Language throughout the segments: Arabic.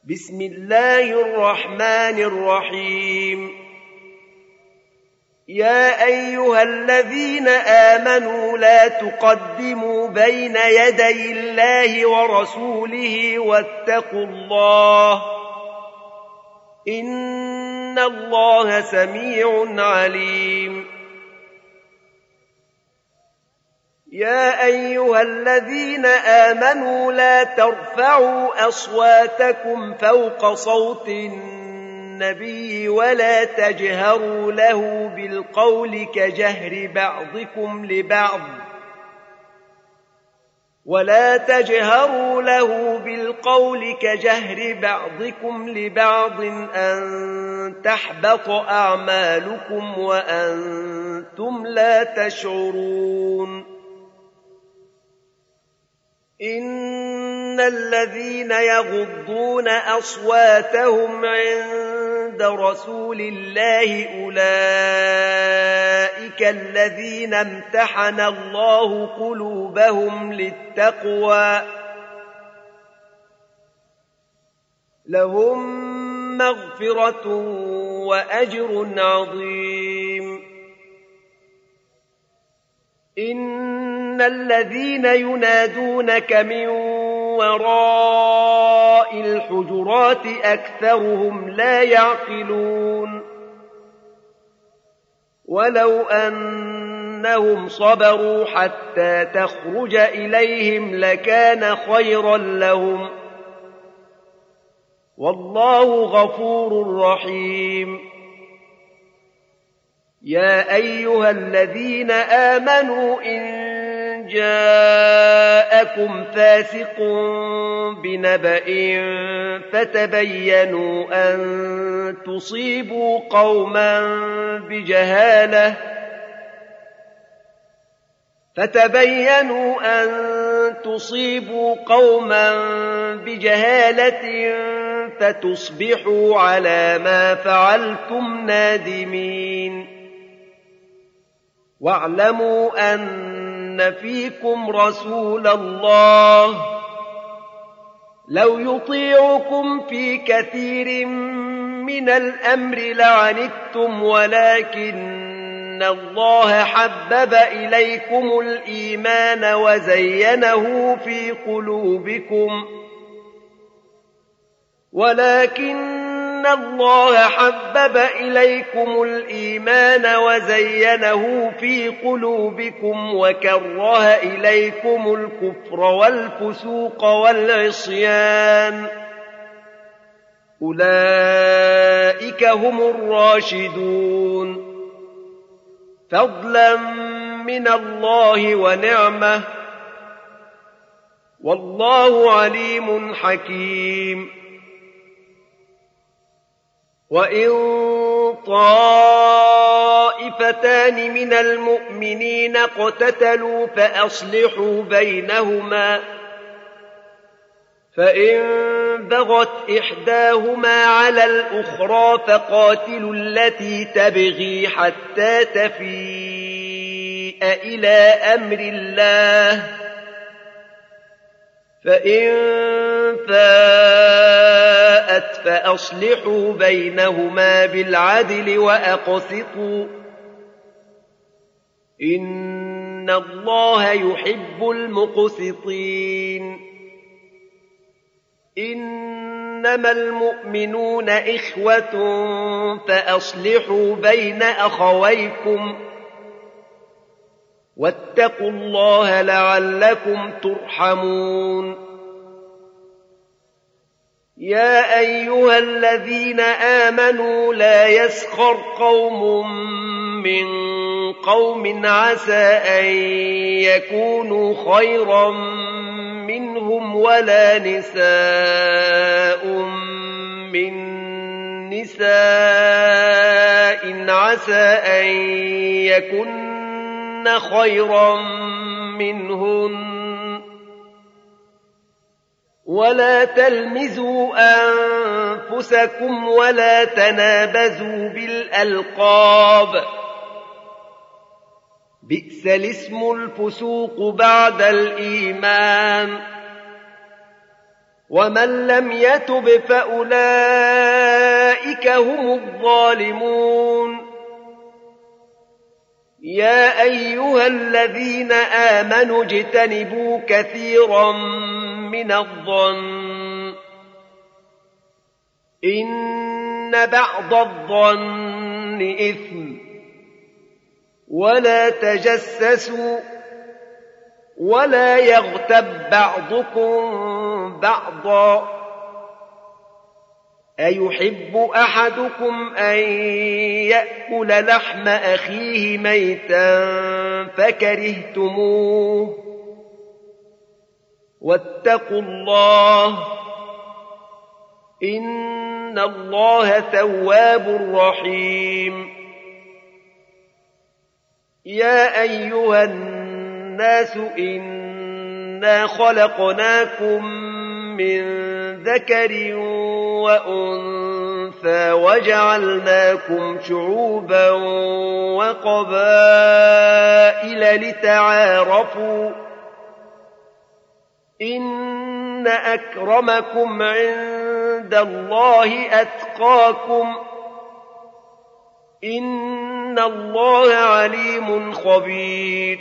بسم الله الرحمن الرحيم يا أيها الذين آمنوا لا تقدموا بين يدي الله ورسوله واتقوا الله إن الله سميع عليم يا أيها الذين آمنوا لا ترفعوا أصواتكم فوق صوت النبي ولا تجهروا له بالقول كجهر بعضكم لبعض أن تحبط أعمالكم وأنتم لا تشعرون إن الذين يغضون أصواتهم عند رسول الله أولئك الذين امتحن الله قلوبهم للتقوى لهم مغفرة وأجر عظيم إن الذين ينادونك من وراء الحجرات أكثرهم لا يعقلون ولو أنهم صبروا حتى تخرج إليهم لكان خيرا لهم والله غفور رحيم يا أيها الذين آمنوا إن جاءكم فاسق بنبأ فتبينوا أن تصيبوا قوما بجهالة فتصبحوا على ما فعلتم نادمين واعلموا أن فيكم رسول الله لو يطيعكم في كثير من الأمر لعنتم ولكن الله حبب إليكم الإيمان وزينه في قلوبكم وكره إليكم الكفر والفسوق والعصيان أولئك هم الراشدون فضلا من الله ونعمة والله عليم حكيم وإن طائفتان من المؤمنين اقتتلوا فأصلحوا بينهما فإن بغت إحداهما على الأخرى فقاتلوا التي تبغي حتى تفيء إلى أمر الله فإن فاءت فأصلحوا بينهما بالعدل وأقسطوا إن الله يحب المقسطين إنما المؤمنون إخوة فأصلحوا بين أخويكم واتقوا الله لعلكم ترحمون يا أيها الذين آمنوا لا يسخر قوم من قوم عسى أن يكونوا خيرا منهم ولا نساء من نساء عسى أن يكن خيرا منهن ولا تلمزوا أنفسكم ولا تنابزوا بالألقاب بئس الاسم الفسوق بعد الإيمان ومن لم يتب فأولئك هم الظالمون يا أيها الذين آمنوا اجتنبوا كثيرا من الظن إن بعض الظن إثم ولا تجسسوا ولا يغتب بعضكم بعضا أيحب أحدكم أن يأكل لحم أخيه ميتا فكرهتموه واتقوا الله إن الله تواب رحيم يا أيها الناس إنا خلقناكم من ذكر وأنثى وجعلناكم شعوبا وقبائل لتعارفوا إن أكرمكم عند الله أتقاكم إن الله عليم خبير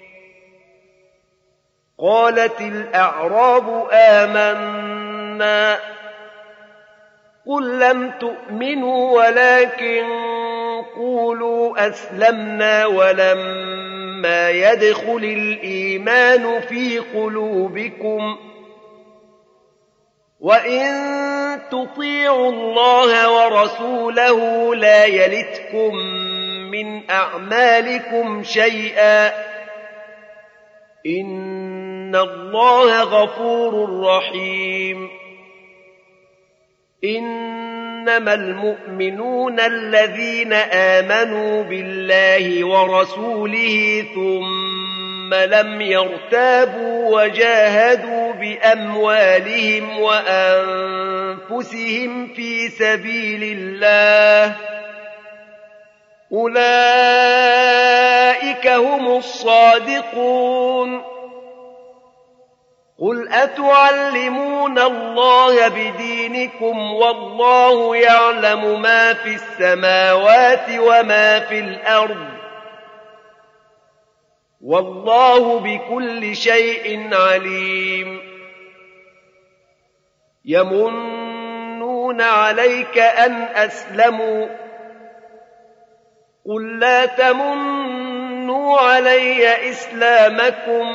قالت الأعراب آمنا قل لم تؤمنوا ولكن قولوا أسلمنا ولما يدخل الإيمان في قلوبكم وإن تطيعوا الله ورسوله لا يلتكم من أعمالكم شيئا إن الله غفور رحيم إنما المؤمنون الذين آمنوا بالله ورسوله ثم لم يرتابوا وجاهدوا بأموالهم وأنفسهم في سبيل الله أولئك هم الصادقون قل أتعلمون الله بدينكم والله يعلم ما في السماوات وما في الأرض والله بكل شيء عليم يمنون عليك أن أسلموا قل لا تمنوا علي إسلامكم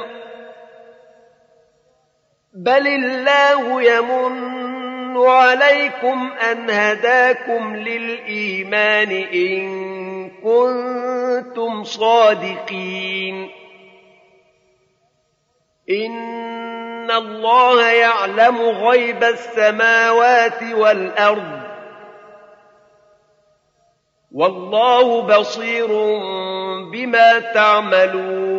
بل الله يمن عليكم أن هداكم للإيمان إن كنتم صادقين إن الله يعلم غيب السماوات والأرض والله بصير بما تعملون